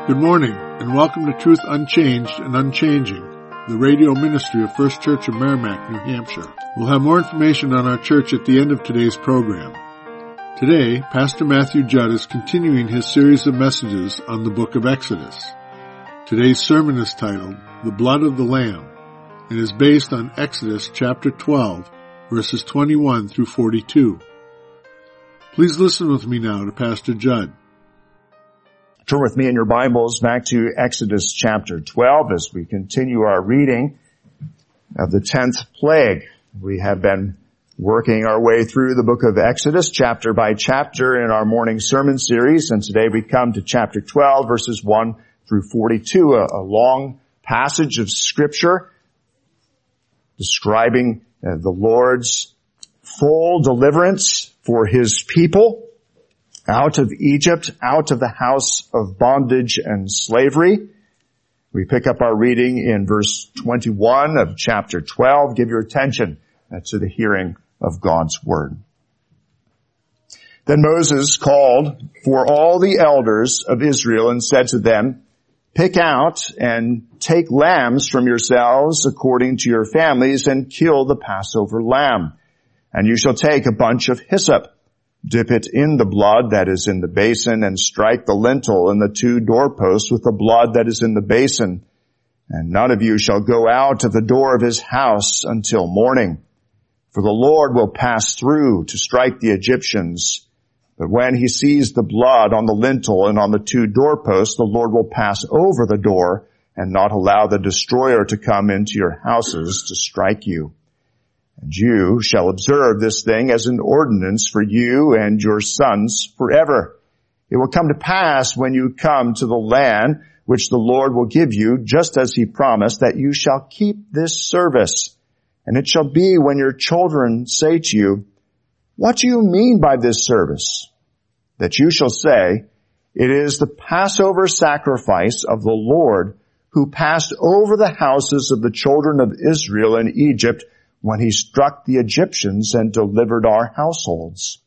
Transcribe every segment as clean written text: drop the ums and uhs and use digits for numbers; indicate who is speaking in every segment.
Speaker 1: Good morning, and welcome to Truth Unchanged and Unchanging, the radio ministry of First Church of Merrimack, New Hampshire. We'll have more information on our church at the end of today's program. Today, Pastor Matthew Judd is continuing his series of messages on the book of Exodus. Today's sermon is titled, The Blood of the Lamb, and is based on Exodus chapter 12, verses 21 through 42. Please listen with me now to Pastor Judd.
Speaker 2: Turn with me in your Bibles back to Exodus chapter 12 as we continue our reading of the 10th plague. We have been working our way through the book of Exodus chapter by chapter in our morning sermon series, and today we come to chapter 12 verses 1 through 42, a long passage of scripture describing the Lord's full deliverance for his people out of Egypt, out of the house of bondage and slavery. We pick up our reading in verse 21 of chapter 12. Give your attention to the hearing of God's word. Then Moses called for all the elders of Israel and said to them, "Pick out and take lambs from yourselves according to your families and kill the Passover lamb. And you shall take a bunch of hyssop, dip it in the blood that is in the basin, and strike the lintel and the two doorposts with the blood that is in the basin. And none of you shall go out of the door of his house until morning. For the Lord will pass through to strike the Egyptians. But when he sees the blood on the lintel and on the two doorposts, the Lord will pass over the door and not allow the destroyer to come into your houses to strike you. And you shall observe this thing as an ordinance for you and your sons forever. It will come to pass when you come to the land which the Lord will give you, just as he promised, that you shall keep this service. And it shall be when your children say to you, 'What do you mean by this service?' that you shall say, 'It is the Passover sacrifice of the Lord, who passed over the houses of the children of Israel in Egypt when he struck the Egyptians and delivered our households.'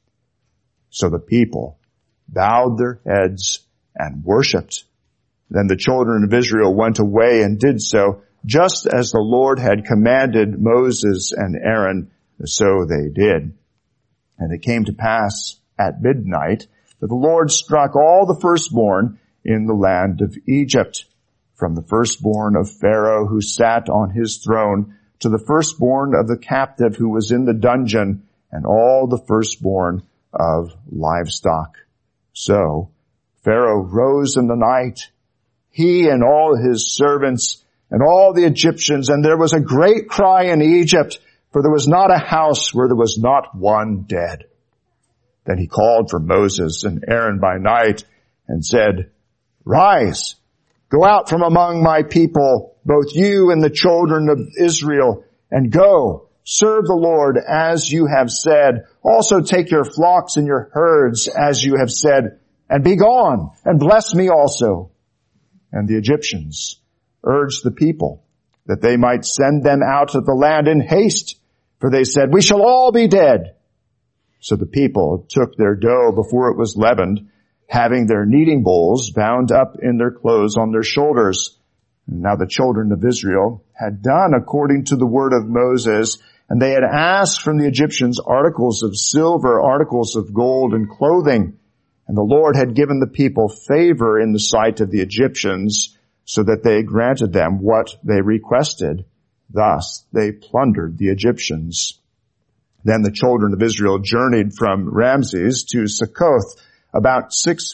Speaker 2: So the people bowed their heads and worshipped. Then the children of Israel went away and did so, just as the Lord had commanded Moses and Aaron, so they did. And it came to pass at midnight that the Lord struck all the firstborn in the land of Egypt, from the firstborn of Pharaoh who sat on his throne to the firstborn of the captive who was in the dungeon, and all the firstborn of livestock. So Pharaoh rose in the night, he and all his servants and all the Egyptians, and there was a great cry in Egypt, for there was not a house where there was not one dead. Then he called for Moses and Aaron by night and said, 'Rise, go out from among my people, both you and the children of Israel, and go, serve the Lord as you have said. Also take your flocks and your herds as you have said, and be gone, and bless me also.' And the Egyptians urged the people that they might send them out of the land in haste, for they said, 'We shall all be dead.' So the people took their dough before it was leavened, having their kneading bowls bound up in their clothes on their shoulders. And now the children of Israel had done according to the word of Moses, and they had asked from the Egyptians articles of silver, articles of gold, and clothing. And the Lord had given the people favor in the sight of the Egyptians, so that they granted them what they requested. Thus they plundered the Egyptians. Then the children of Israel journeyed from Ramses to Succoth, about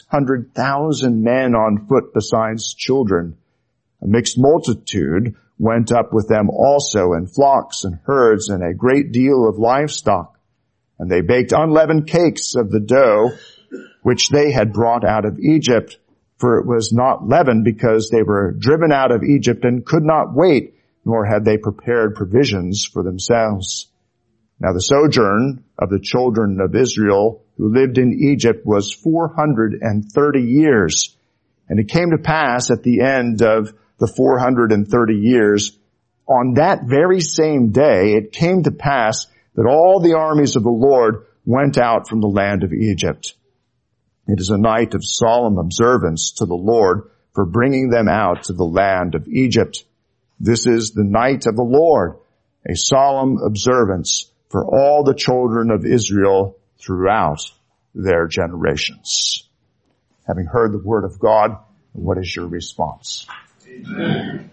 Speaker 2: 600,000 men on foot besides children. A mixed multitude went up with them also, and flocks and herds and a great deal of livestock. And they baked unleavened cakes of the dough which they had brought out of Egypt, for it was not leavened, because they were driven out of Egypt and could not wait, nor had they prepared provisions for themselves. Now the sojourn of the children of Israel who lived in Egypt was 430 years. And it came to pass at the end of the 430 years, on that very same day, it came to pass that all the armies of the Lord went out from the land of Egypt. It is a night of solemn observance to the Lord, for bringing them out to the land of Egypt. This is the night of the Lord, a solemn observance for all the children of Israel throughout their generations. Having heard the word of God, what is your response? Amen.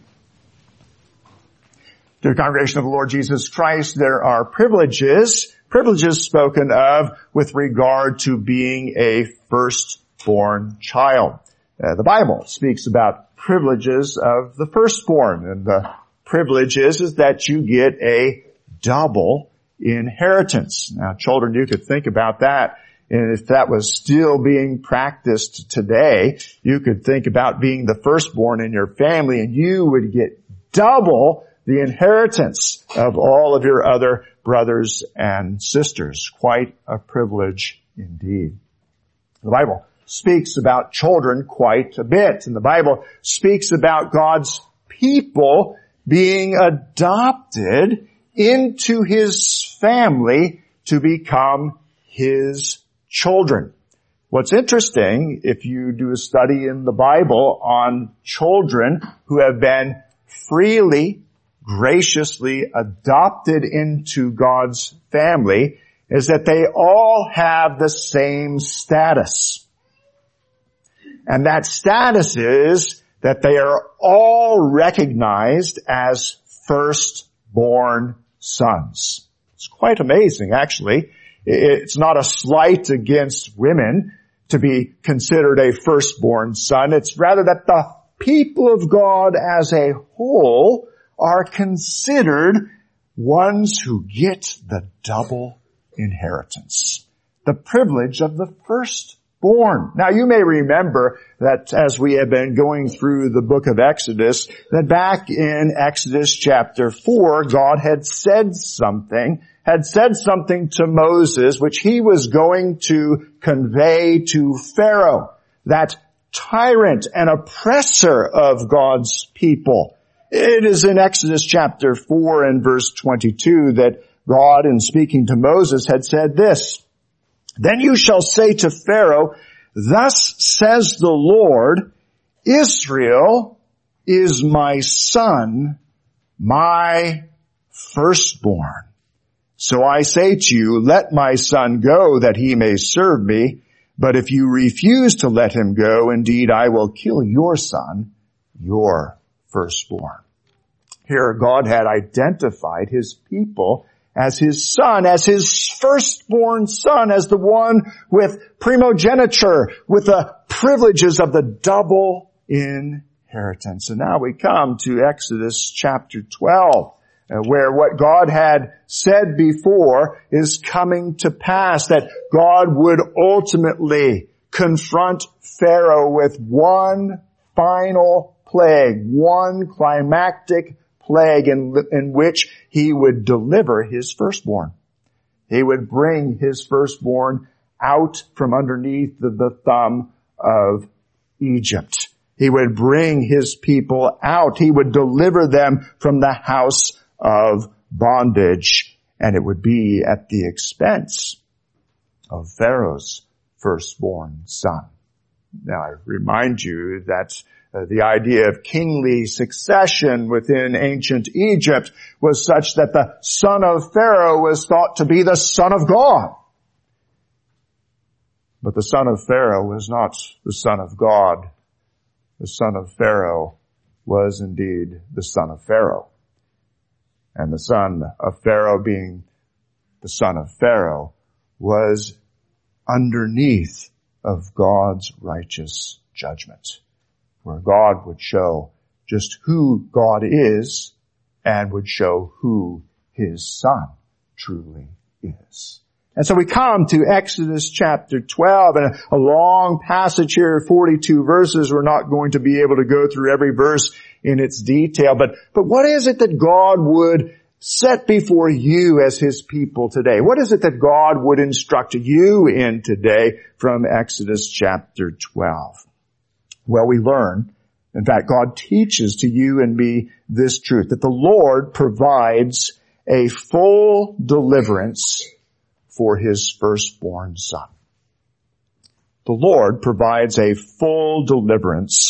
Speaker 2: Dear congregation of the Lord Jesus Christ, there are privileges spoken of with regard to being a firstborn child. The Bible speaks about privileges of the firstborn, and the privilege is that you get a double inheritance. Now, children, you could think about that. And if that was still being practiced today, you could think about being the firstborn in your family, and you would get double the inheritance of all of your other brothers and sisters. Quite a privilege indeed. The Bible speaks about children quite a bit, and the Bible speaks about God's people being adopted into His family to become His children. What's interesting, if you do a study in the Bible on children who have been freely, graciously adopted into God's family, is that they all have the same status. And that status is that they are all recognized as firstborn sons. It's quite amazing, actually. It's not a slight against women to be considered a firstborn son. It's rather that the people of God as a whole are considered ones who get the double inheritance, the privilege of the firstborn. Now, you may remember that as we have been going through the book of Exodus, that back in Exodus chapter 4, God had said something to Moses which he was going to convey to Pharaoh, that tyrant and oppressor of God's people. It is in Exodus chapter 4 and verse 22 that God, in speaking to Moses, had said this, "Then you shall say to Pharaoh, thus says the Lord, Israel is my son, my firstborn. So I say to you, let my son go that he may serve me. But if you refuse to let him go, indeed I will kill your son, your firstborn." Here God had identified His people as His son, as His firstborn son, as the one with primogeniture, with the privileges of the double inheritance. And now we come to Exodus chapter 12. Where what God had said before is coming to pass, that God would ultimately confront Pharaoh with one final plague, one climactic plague in which he would deliver his firstborn. He would bring his firstborn out from underneath the thumb of Egypt. He would bring his people out. He would deliver them from the house of bondage, and it would be at the expense of Pharaoh's firstborn son. Now, I remind you that the idea of kingly succession within ancient Egypt was such that the son of Pharaoh was thought to be the son of God. But the son of Pharaoh was not the son of God. The son of Pharaoh was indeed the son of Pharaoh. And the son of Pharaoh, being the son of Pharaoh, was underneath of God's righteous judgment, where God would show just who God is and would show who His son truly is. And so we come to Exodus chapter 12, and a long passage here, 42 verses. We're not going to be able to go through every verse in its detail, but what is it that God would set before you as His people today? What is it that God would instruct you in today from Exodus chapter 12? Well, we learn, in fact, God teaches to you and me this truth, that the Lord provides a full deliverance for His firstborn son. The Lord provides a full deliverance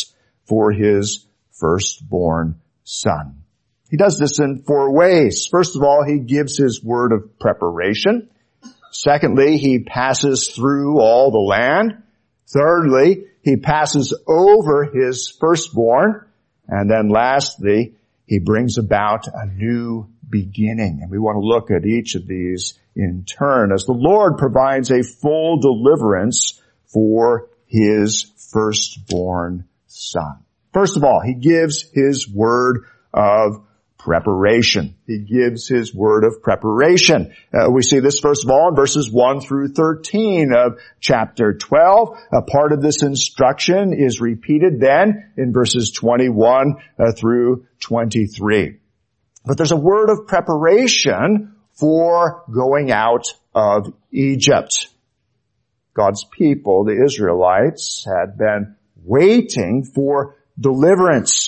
Speaker 2: for his firstborn son. He does this in 4 ways. First of all, he gives his word of preparation. Secondly, he passes through all the land. Thirdly, he passes over his firstborn. And then lastly, he brings about a new beginning. And we want to look at each of these in turn as the Lord provides a full deliverance for his firstborn son. First of all, he gives his word of preparation. He gives his word of preparation. We see this first of all in verses 1 through 13 of chapter 12. A part of this instruction is repeated then in verses 21 through 23. But there's a word of preparation for going out of Egypt. God's people, the Israelites, had been waiting for deliverance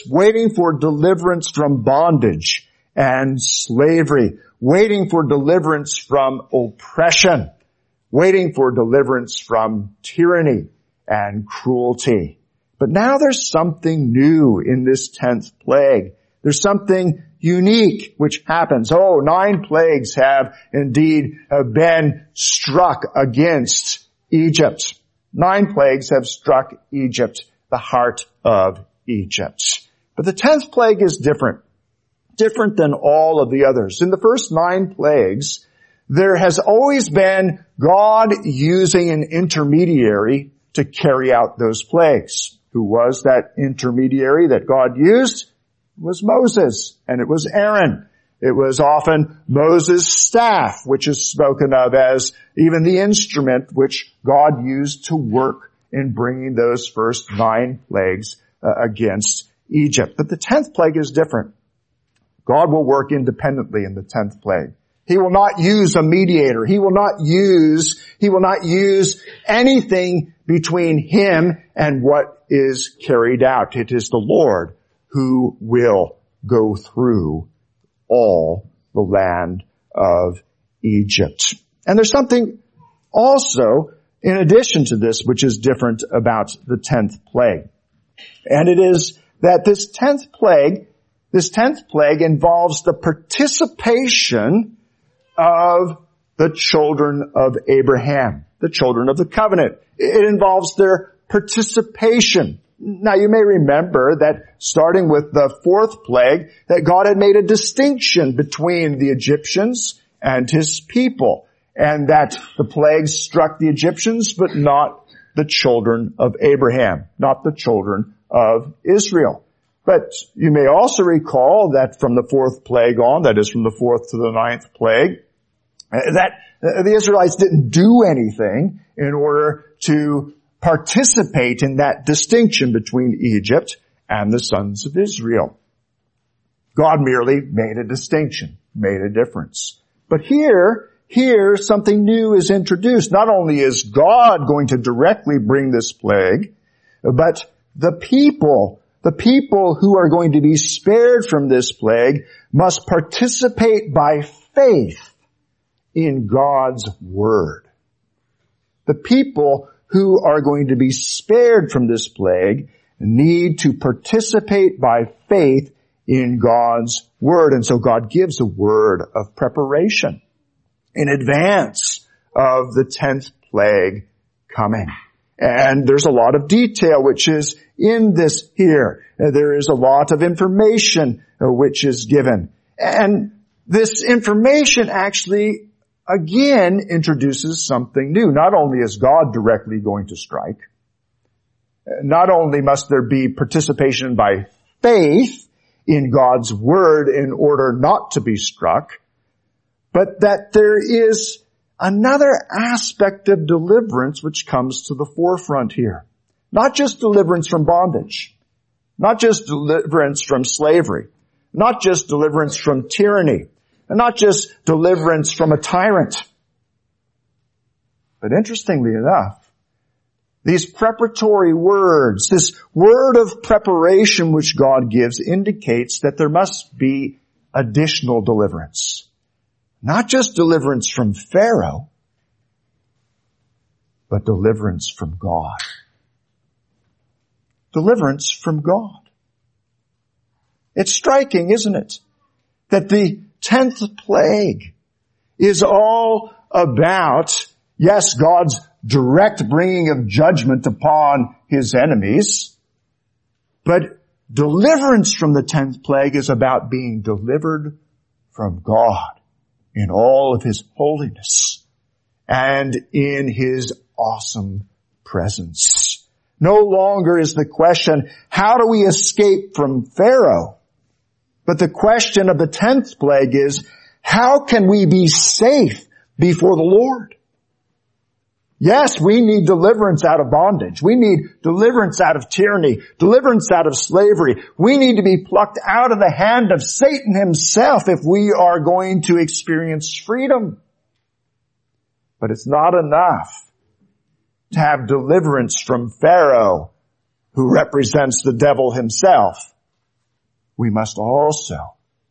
Speaker 2: from bondage and slavery, waiting for deliverance from oppression, waiting for deliverance from tyranny and cruelty. But now there's something new in this 10th plague. There's something unique which happens. 9 plagues have indeed been struck against Egypt. 9 plagues have struck Egypt, the heart of Egypt. But the 10th plague is different than all of the others. In the first 9 plagues, there has always been God using an intermediary to carry out those plagues. Who was that intermediary that God used? It was Moses, and it was Aaron. It was often Moses' staff, which is spoken of as even the instrument which God used to work in bringing those first 9 plagues against Egypt. But the 10th plague is different. God will work independently in the 10th plague. He will not use a mediator. He will not use anything between him and what is carried out. It is the Lord who will go through all the land of Egypt. And there's something also in addition to this which is different about the 10th plague. And it is that this 10th plague involves the participation of the children of Abraham, the children of the covenant. It involves their participation. Now you may remember that starting with the 4th plague, that God had made a distinction between the Egyptians and his people, and that the plagues struck the Egyptians, but not the children of Abraham, not the children of Israel. But you may also recall that from the 4th plague on, that is from the 4th to the 9th plague, that the Israelites didn't do anything in order to participate in that distinction between Egypt and the sons of Israel. God merely made a distinction, made a difference. But here something new is introduced. Not only is God going to directly bring this plague, but the people who are going to be spared from this plague must participate by faith in God's word. The people who are going to be spared from this plague need to participate by faith in God's word. And so God gives a word of preparation in advance of the 10th plague coming. And there's a lot of detail which is in this here. There is a lot of information which is given. And this information actually, again, introduces something new. Not only is God directly going to strike, not only must there be participation by faith in God's word in order not to be struck, but that there is another aspect of deliverance which comes to the forefront here. Not just deliverance from bondage, not just deliverance from slavery, not just deliverance from tyranny, and not just deliverance from a tyrant. But interestingly enough, these preparatory words, this word of preparation which God gives indicates that there must be additional deliverance. Not just deliverance from Pharaoh, but deliverance from God. deliverance from God. It's striking, isn't it? That the 10th plague is all about, yes, God's direct bringing of judgment upon his enemies, but deliverance from the 10th plague is about being delivered from God in all of his holiness and in his awesome presence. No longer is the question, how do we escape from Pharaoh? But the question of the 10th plague is, how can we be safe before the Lord? Yes, we need deliverance out of bondage. We need deliverance out of tyranny, deliverance out of slavery. We need to be plucked out of the hand of Satan himself if we are going to experience freedom. But it's not enough to have deliverance from Pharaoh, who represents the devil himself. We must also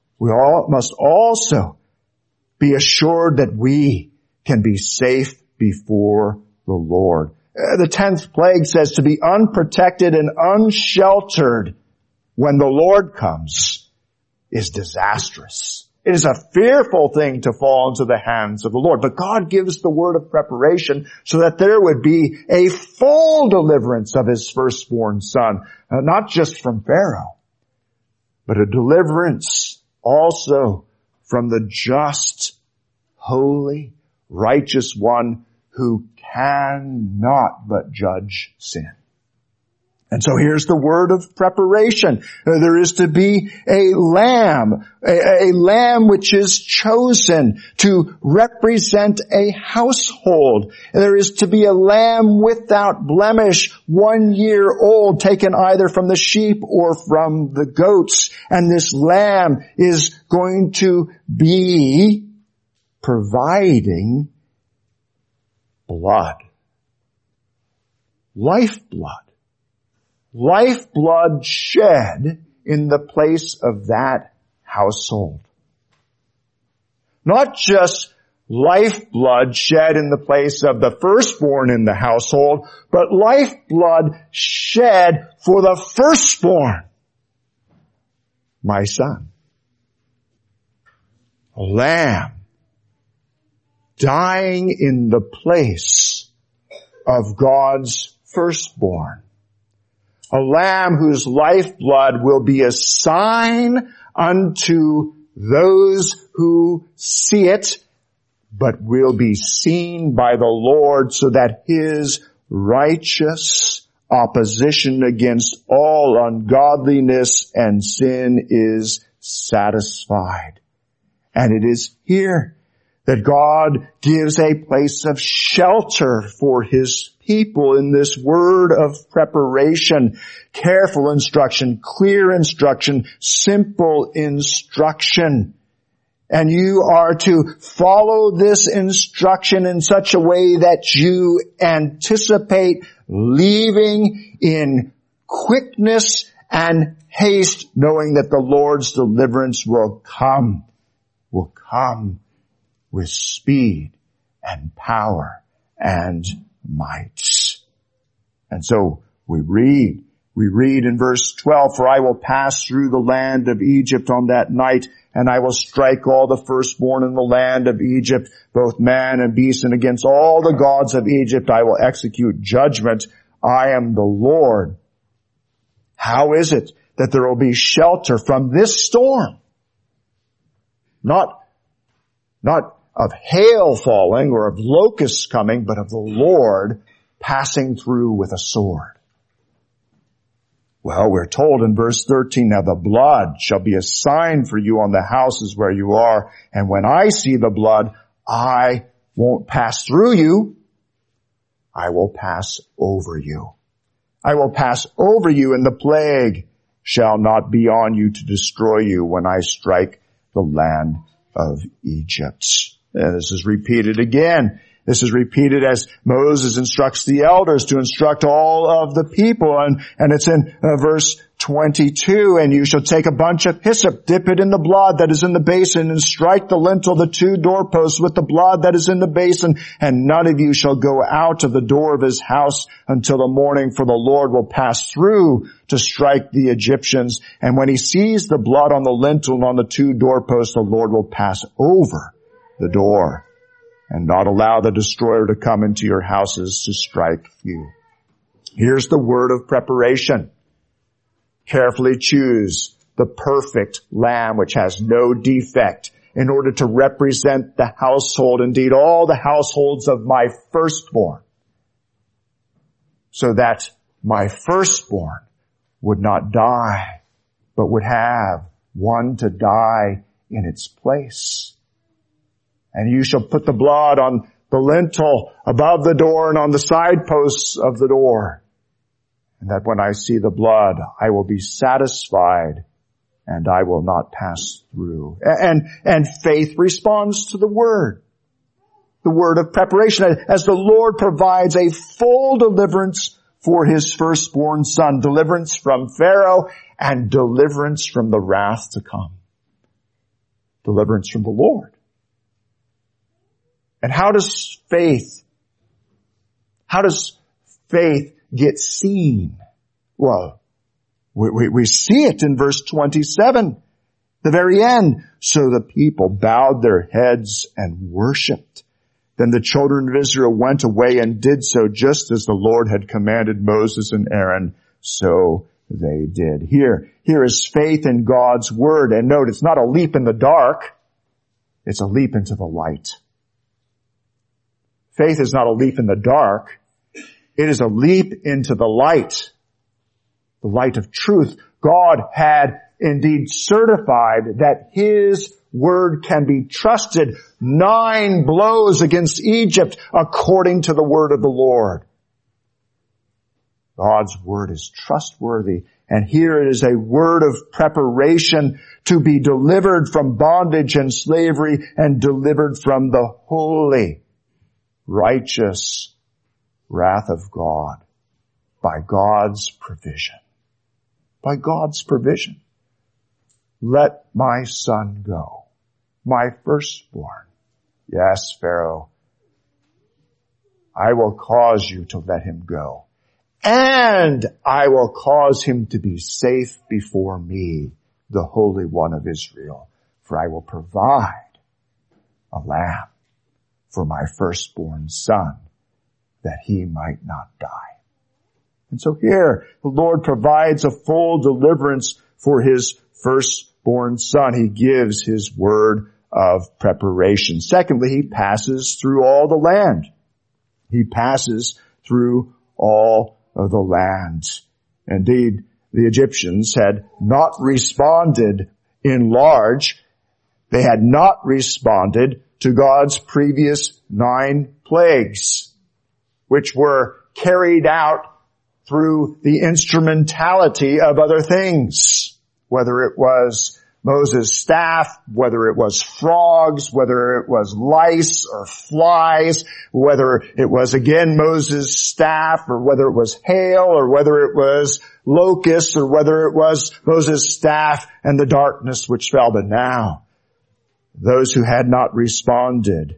Speaker 2: be assured that we can be safe before the Lord. The 10th plague says to be unprotected and unsheltered when the Lord comes is disastrous. It is a fearful thing to fall into the hands of the Lord. But God gives the word of preparation so that there would be a full deliverance of his firstborn son, not just from Pharaoh, but a deliverance also from the just, holy, righteous one who cannot but judge sin. And so here's the word of preparation. There is to be a lamb which is chosen to represent a household. There is to be a lamb without blemish, 1 year old, taken either from the sheep or from the goats. And this lamb is going to be providing blood. Lifeblood shed in the place of that household. Not just lifeblood shed in the place of the firstborn in the household, but lifeblood shed for the firstborn, my son. A lamb dying in the place of God's firstborn. A lamb whose lifeblood will be a sign unto those who see it, but will be seen by the Lord so that his righteous opposition against all ungodliness and sin is satisfied. And it is here that God gives a place of shelter for his people in this word of preparation. Careful instruction, clear instruction, simple instruction. And you are to follow this instruction in such a way that you anticipate leaving in quickness and haste, knowing that the Lord's deliverance will come with speed and power and might. And so we read in verse 12, for I will pass through the land of Egypt on that night, and I will strike all the firstborn in the land of Egypt, both man and beast, and against all the gods of Egypt I will execute judgment. I am the Lord. How is it that there will be shelter from this storm? Not of hail falling or of locusts coming, but of the Lord passing through with a sword. Well, we're told in verse 13, now the blood shall be a sign for you on the houses where you are, and when I see the blood, I won't pass through you. I will pass over you. I will pass over you, and the plague shall not be on you to destroy you when I strike the land of Egypt. And this is repeated again. This is repeated as Moses instructs the elders to instruct all of the people. And it's in verse 22, and you shall take a bunch of hyssop, dip it in the blood that is in the basin, and strike the lintel of the 2 doorposts with the blood that is in the basin, and none of you shall go out of the door of his house until the morning, for the Lord will pass through to strike the Egyptians. And when he sees the blood on the lintel and on the 2 doorposts, the Lord will pass over the door and not allow the destroyer to come into your houses to strike you. Here's the word of preparation. Carefully choose the perfect lamb which has no defect in order to represent the household, indeed all the households of my firstborn, so that my firstborn would not die, but would have one to die in its place. And you shall put the blood on the lintel above the door and on the side posts of the door. And that when I see the blood, I will be satisfied and I will not pass through. And faith responds to the word of preparation, as the Lord provides a full deliverance for his firstborn son, deliverance from Pharaoh and deliverance from the wrath to come. Deliverance from the Lord. And how does faith get seen? Well, we see it in verse 27, the very end. So the people bowed their heads and worshipped. Then the children of Israel went away and did so just as the Lord had commanded Moses and Aaron, so they did. Here is faith in God's word. And note, it's not a leap in the dark. It's a leap into the light. Faith is not a leap in the dark. It is a leap into the light of truth. God had indeed certified that his word can be trusted. 9 blows against Egypt according to the word of the Lord. God's word is trustworthy. And here it is a word of preparation to be delivered from bondage and slavery and delivered from the holy, righteous wrath of God by God's provision. By God's provision. Let my son go, my firstborn. Yes, Pharaoh, I will cause you to let him go. And I will cause him to be safe before me, the Holy One of Israel. For I will provide a lamb for my firstborn son, that he might not die. And so here, the Lord provides a full deliverance for his firstborn son. He gives his word of preparation. Secondly, he passes through all the land. He passes through all of the land. Indeed, the Egyptians had not responded in large. They had not responded to God's previous 9 plagues, which were carried out through the instrumentality of other things, whether it was Moses' staff, whether it was frogs, whether it was lice or flies, whether it was again Moses' staff, or whether it was hail, or whether it was locusts, or whether it was Moses' staff and the darkness which fell. But now, those who had not responded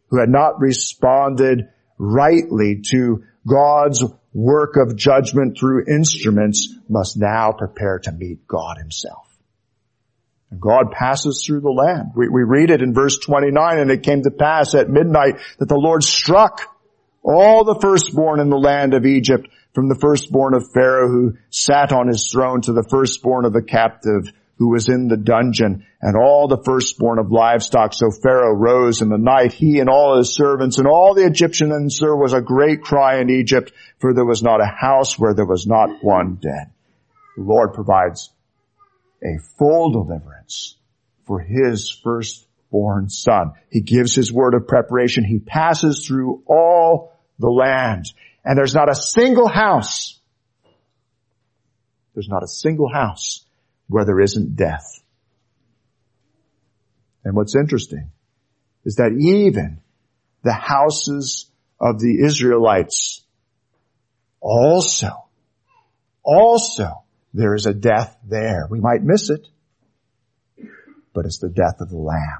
Speaker 2: rightly to God's work of judgment through instruments must now prepare to meet God himself. And God passes through the land. We read it in verse 29, and it came to pass at midnight that the Lord struck all the firstborn in the land of Egypt, from the firstborn of Pharaoh who sat on his throne to the firstborn of the captive who was in the dungeon, and all the firstborn of livestock. So Pharaoh rose in the night, he and all his servants, and all the Egyptians, and there was a great cry in Egypt, for there was not a house where there was not one dead. The Lord provides a full deliverance for his firstborn son. He gives his word of preparation. He passes through all the land. And there's not a single house. There's not a single house where there isn't death. And what's interesting is that even the houses of the Israelites also there is a death there. We might miss it, but it's the death of the Lamb.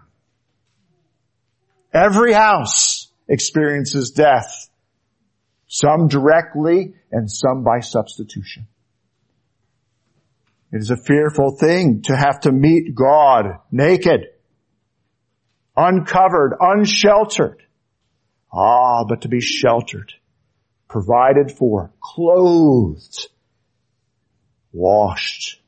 Speaker 2: Every house experiences death, some directly and some by substitution. It is a fearful thing to have to meet God naked, uncovered, unsheltered. But to be sheltered, provided for, clothed, washed.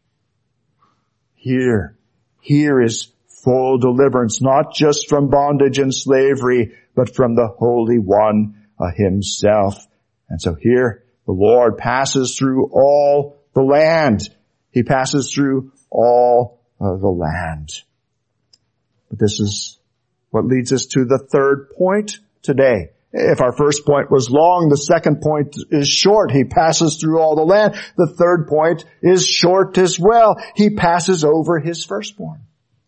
Speaker 2: Here is full deliverance, not just from bondage and slavery, but from the Holy One himself. And so here the Lord passes through all the land. He passes through all the land. But this is what leads us to the third point today. If our first point was long, the second point is short. He passes through all the land. The third point is short as well. He passes over his firstborn.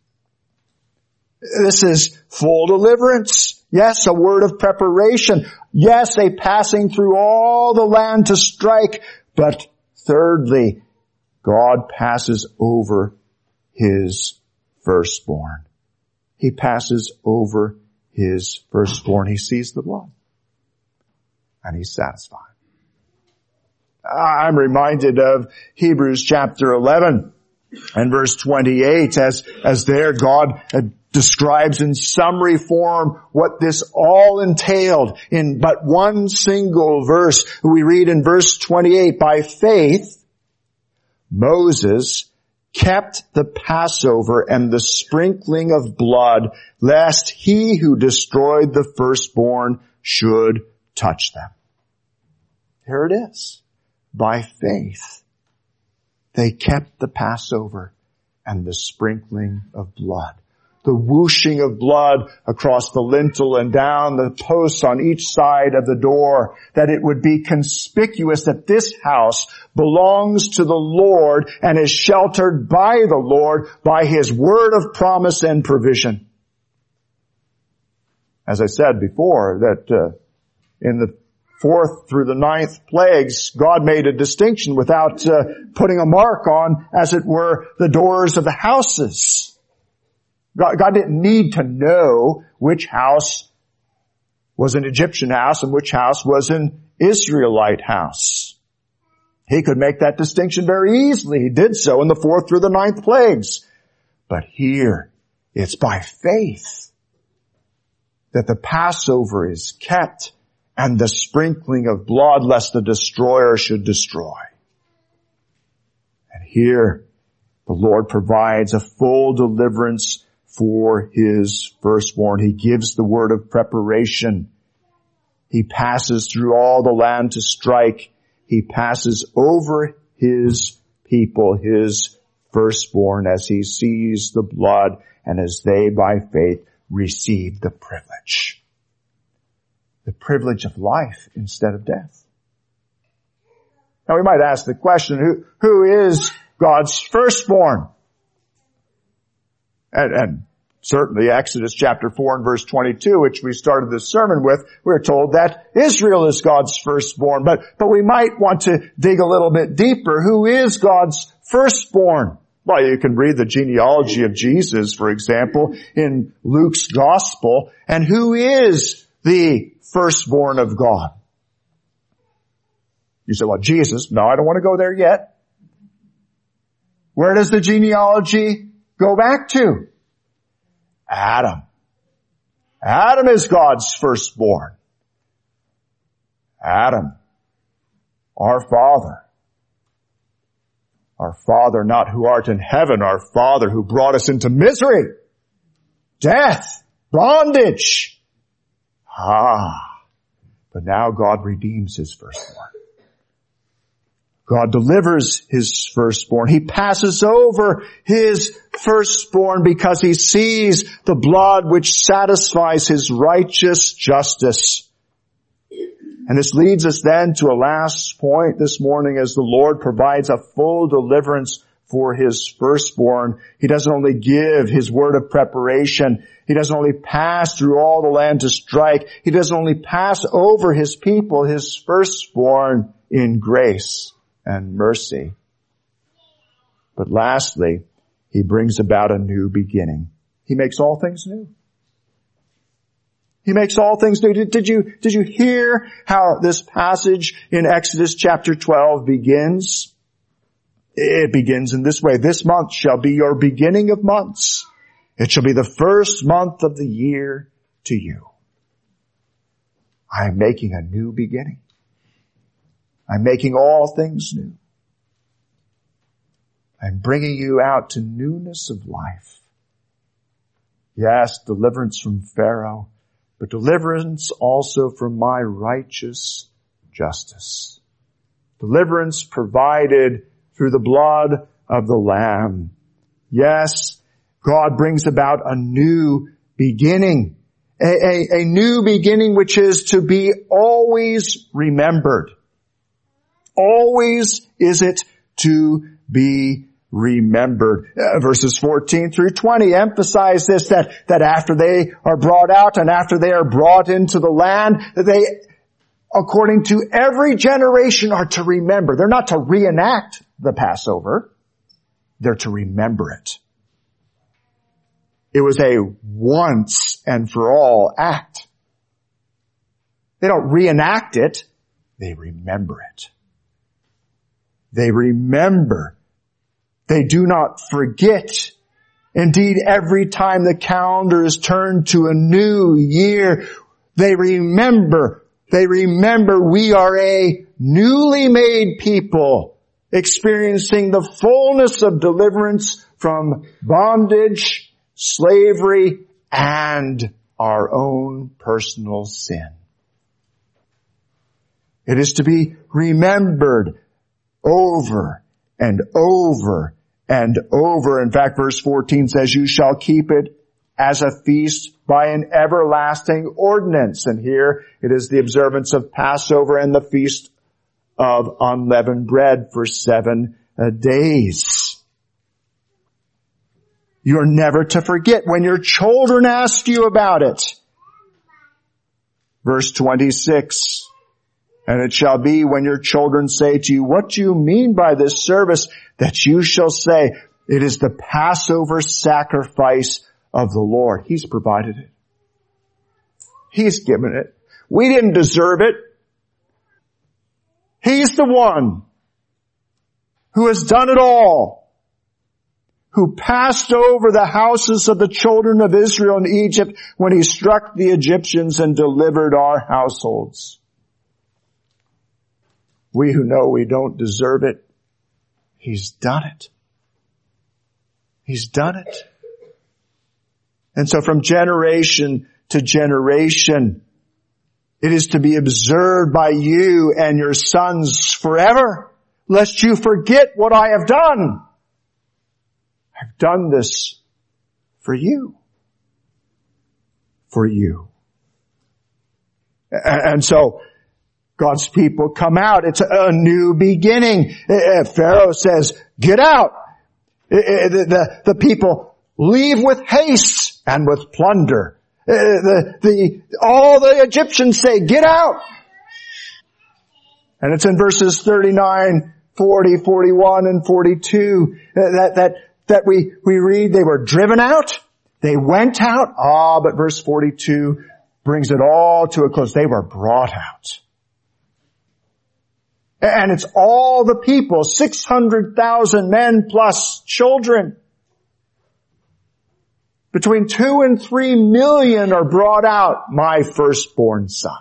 Speaker 2: This is full deliverance. Yes, a word of preparation. Yes, a passing through all the land to strike. But thirdly, God passes over his firstborn. He passes over his firstborn. He sees the blood, and he's satisfied. I'm reminded of Hebrews chapter 11 and verse 28 as there God describes in summary form what this all entailed in but one single verse. We read in verse 28, by faith, Moses kept the Passover and the sprinkling of blood, lest he who destroyed the firstborn should touch them. Here it is. By faith, they kept the Passover and the sprinkling of blood. The whooshing of blood across the lintel and down the posts on each side of the door, that it would be conspicuous that this house belongs to the Lord and is sheltered by the Lord by his word of promise and provision. As I said before, that in the 4th through the 9th plagues, God made a distinction without putting a mark on, as it were, the doors of the houses. God didn't need to know which house was an Egyptian house and which house was an Israelite house. He could make that distinction very easily. He did so in the 4th through the 9th plagues. But here, it's by faith that the Passover is kept and the sprinkling of blood, lest the destroyer should destroy. And here, the Lord provides a full deliverance for his firstborn. He gives the word of preparation. He passes through all the land to strike. He passes over his people, his firstborn, as he sees the blood and as they by faith receive the privilege. The privilege of life instead of death. Now we might ask the question, who is God's firstborn? And certainly Exodus chapter 4 and verse 22, which we started this sermon with, we're told that Israel is God's firstborn. But we might want to dig a little bit deeper. Who is God's firstborn? Well, you can read the genealogy of Jesus, for example, in Luke's gospel. And who is the firstborn of God? You say, well, Jesus. No, I don't want to go there yet. Where does the genealogy go back to? Adam. Adam is God's firstborn. Adam, our Father. Our Father, not who art in heaven, our Father who brought us into misery, death, bondage. But now God redeems his firstborn. God delivers his firstborn. He passes over his firstborn because he sees the blood which satisfies his righteous justice. And this leads us then to a last point this morning, as the Lord provides a full deliverance for his firstborn. He doesn't only give his word of preparation. He doesn't only pass through all the land to strike. He doesn't only pass over his people, his firstborn, in grace and mercy. But lastly, he brings about a new beginning. He makes all things new. He makes all things new. Did you hear how this passage in Exodus chapter 12 begins? It begins in this way. This month shall be your beginning of months. It shall be the first month of the year to you. I am making a new beginning. I'm making all things new. I'm bringing you out to newness of life. Yes, deliverance from Pharaoh, but deliverance also from my righteous justice. Deliverance provided through the blood of the Lamb. Yes, God brings about a new beginning. A new beginning which is to be always remembered. Always is it to be remembered. Verses 14 through 20 emphasize this, that after they are brought out and after they are brought into the land, they, according to every generation, are to remember. They're not to reenact the Passover. They're to remember it. It was a once and for all act. They don't reenact it. They remember it. They remember. They do not forget. Indeed, every time the calendar is turned to a new year, they remember. They remember we are a newly made people experiencing the fullness of deliverance from bondage, slavery, and our own personal sin. It is to be remembered over and over and over. In fact, verse 14 says, you shall keep it as a feast by an everlasting ordinance. And here it is the observance of Passover and the feast of unleavened bread for 7 days. You're never to forget when your children ask you about it. Verse 26, and it shall be when your children say to you, what do you mean by this service? That you shall say, it is the Passover sacrifice of the Lord. He's provided it. He's given it. We didn't deserve it. He's the one who has done it all, who passed over the houses of the children of Israel in Egypt when he struck the Egyptians and delivered our households. We who know we don't deserve it, he's done it. He's done it. And so from generation to generation, it is to be observed by you and your sons forever, lest you forget what I have done. I've done this for you. For you. And so, God's people come out. It's a new beginning. Pharaoh says, get out. The people leave with haste and with plunder. All the Egyptians say, get out. And it's in verses 39, 40, 41, and 42 that we read they were driven out. They went out. But verse 42 brings it all to a close. They were brought out. And it's all the people, 600,000 men plus children. Between 2 and 3 million are brought out, my firstborn son.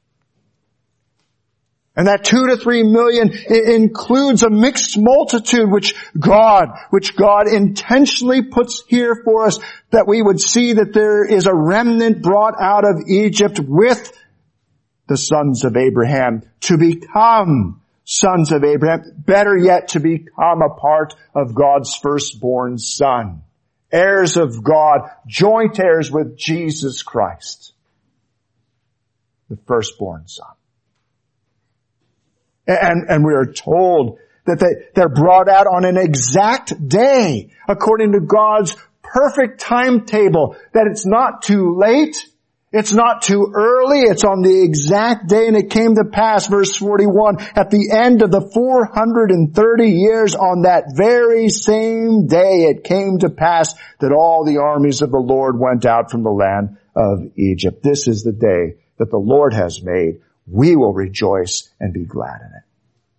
Speaker 2: And that 2 to 3 million includes a mixed multitude which God intentionally puts here for us, that we would see that there is a remnant brought out of Egypt with the sons of Abraham to become sons of Abraham. Better yet, to become a part of God's firstborn son. Heirs of God, joint heirs with Jesus Christ. The firstborn son. And we are told that they're brought out on an exact day, according to God's perfect timetable, that it's not too late, It's not too early. It's on the exact day, and it came to pass, verse 41, at the end of the 430 years, on that very same day it came to pass that all the armies of the Lord went out from the land of Egypt. This is the day that the Lord has made. We will rejoice and be glad in it.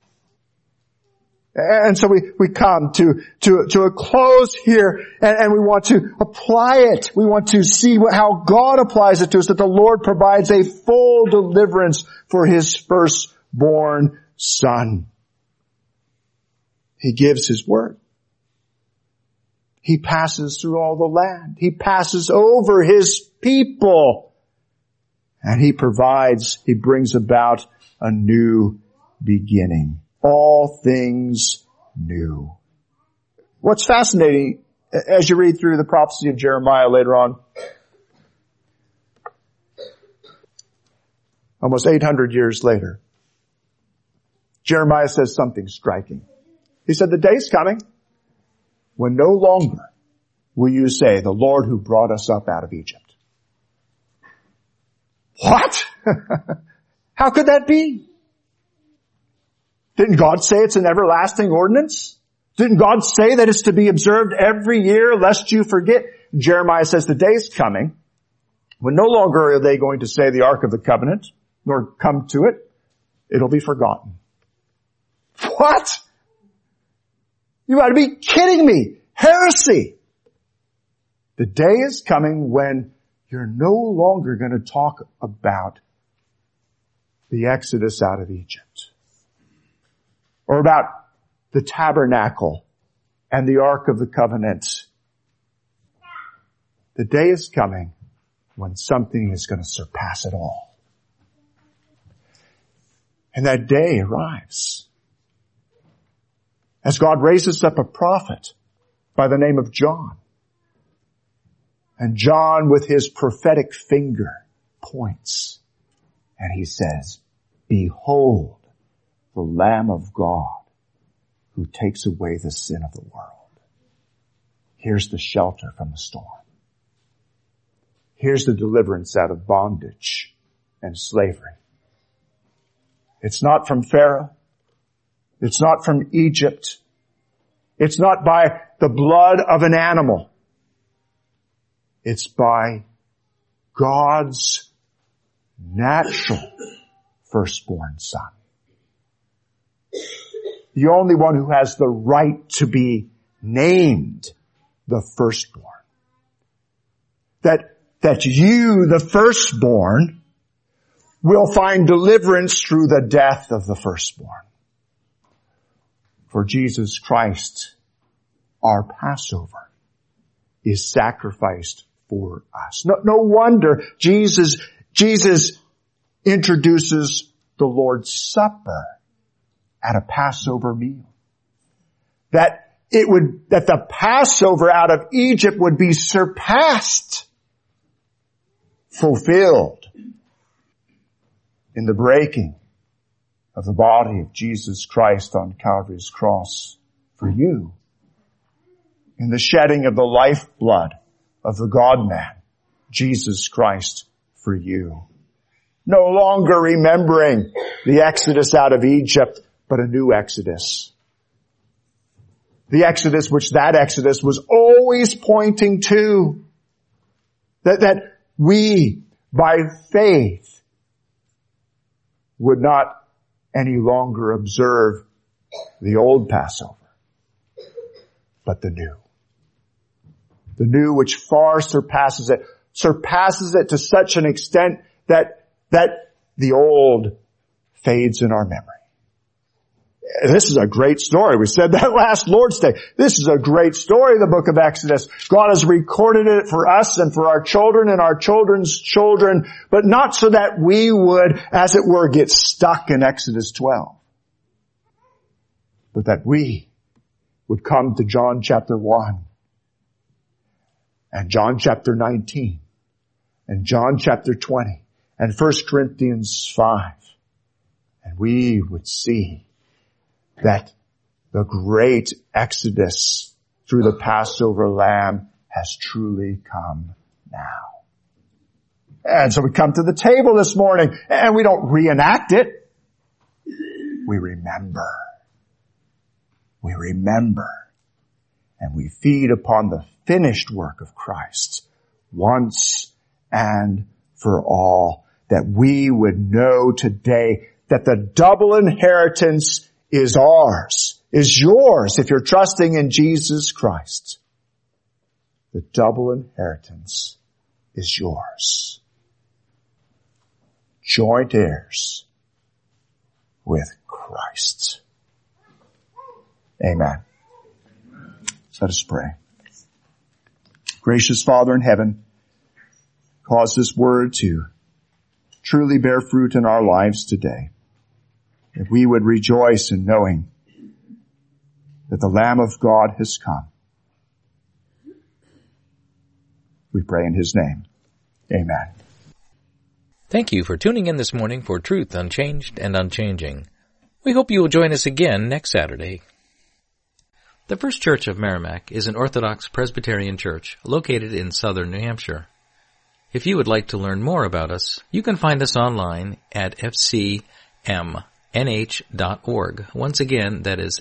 Speaker 2: And so we come to a close here, and we want to apply it. We want to see how God applies it to us, that the Lord provides a full deliverance for His firstborn Son. He gives His word. He passes through all the land. He passes over His people. And He provides, He brings about a new beginning. All things new. What's fascinating as you read through the prophecy of Jeremiah later on, almost 800 years later, Jeremiah says something striking. He said, the day's coming when no longer will you say, the Lord who brought us up out of Egypt. What? How could that be? Didn't God say it's an everlasting ordinance? Didn't God say that it's to be observed every year lest you forget? Jeremiah says the day's coming when no longer are they going to say the Ark of the Covenant, nor come to it. It'll be forgotten. What? You ought to be kidding me. Heresy. The day is coming when you're no longer going to talk about the Exodus out of Egypt, or about the tabernacle and the Ark of the Covenant. The day is coming when something is going to surpass it all. And that day arrives as God raises up a prophet by the name of John. And John, with his prophetic finger, points and he says, behold, the Lamb of God who takes away the sin of the world. Here's the shelter from the storm. Here's the deliverance out of bondage and slavery. It's not from Pharaoh. It's not from Egypt. It's not by the blood of an animal. It's by God's natural firstborn Son. The only one who has the right to be named the firstborn. That you, the firstborn, will find deliverance through the death of the firstborn. For Jesus Christ, our Passover, is sacrificed for us. No wonder Jesus introduces the Lord's Supper at a Passover meal. That the Passover out of Egypt would be surpassed, fulfilled in the breaking of the body of Jesus Christ on Calvary's cross for you, in the shedding of the lifeblood of the God-man, Jesus Christ, for you. No longer remembering the exodus out of Egypt, but a new exodus. The exodus which that exodus was always pointing to. That we, by faith, would not any longer observe the old Passover, but the new. The new which far surpasses it to such an extent that the old fades in our memory. This is a great story. We said that last Lord's Day. This is a great story, the book of Exodus. God has recorded it for us and for our children and our children's children, but not so that we would, as it were, get stuck in Exodus 12. But that we would come to John chapter 1 and John chapter 19 and John chapter 20 and 1 Corinthians 5, and we would see that the great exodus through the Passover lamb has truly come now. And so we come to the table this morning and we don't reenact it. We remember. We remember. And we feed upon the finished work of Christ once and for all, that we would know today that the double inheritance is ours, is yours if you're trusting in Jesus Christ. The double inheritance is yours. Joint heirs with Christ. Amen. Let us pray. Gracious Father in heaven, cause this word to truly bear fruit in our lives today. That we would rejoice in knowing that the Lamb of God has come. We pray in His name. Amen.
Speaker 3: Thank you for tuning in this morning for Truth Unchanged and Unchanging. We hope you will join us again next Saturday. The First Church of Merrimack is an Orthodox Presbyterian church located in southern New Hampshire. If you would like to learn more about us, you can find us online at fcmnh.org. Once again, that is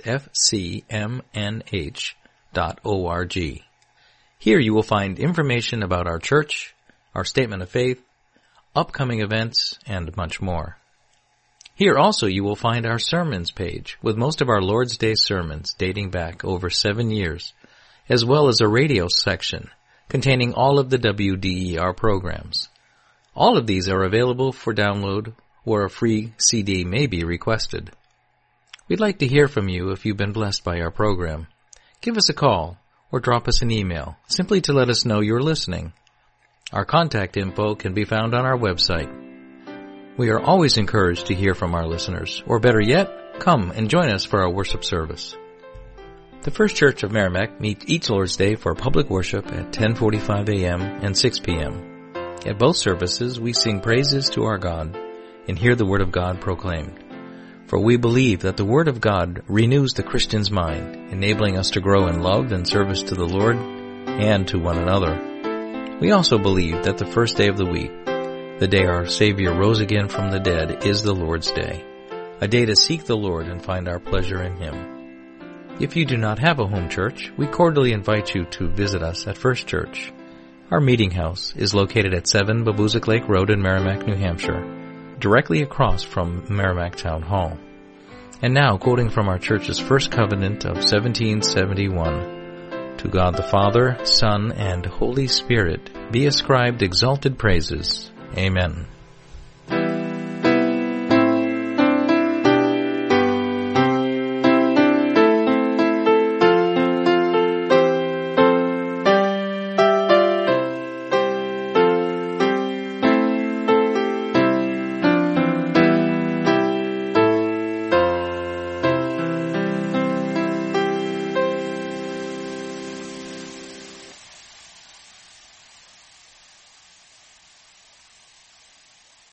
Speaker 3: fcmnh.org. Here you will find information about our church, our statement of faith, upcoming events, and much more. Here also you will find our sermons page with most of our Lord's Day sermons dating back over 7 years, as well as a radio section containing all of the WDER programs. All of these are available for download, or a free CD may be requested. We'd like to hear from you if you've been blessed by our program. Give us a call or drop us an email, simply to let us know you're listening. Our contact info can be found on our website. We are always encouraged to hear from our listeners, or better yet, come and join us for our worship service. The First Church of Merrimack meets each Lord's Day for public worship at 10:45 a.m. and 6 p.m. At both services, we sing praises to our God and hear the Word of God proclaimed. For we believe that the Word of God renews the Christian's mind, enabling us to grow in love and service to the Lord and to one another. We also believe that the first day of the week, the day our Savior rose again from the dead, is the Lord's Day, a day to seek the Lord and find our pleasure in Him. If you do not have a home church, we cordially invite you to visit us at First Church. Our meeting house is located at 7 Babuzik Lake Road in Merrimack, New Hampshire, directly across from Merrimack Town Hall. And now, quoting from our church's first covenant of 1771, to God the Father, Son, and Holy Spirit be ascribed exalted praises. Amen.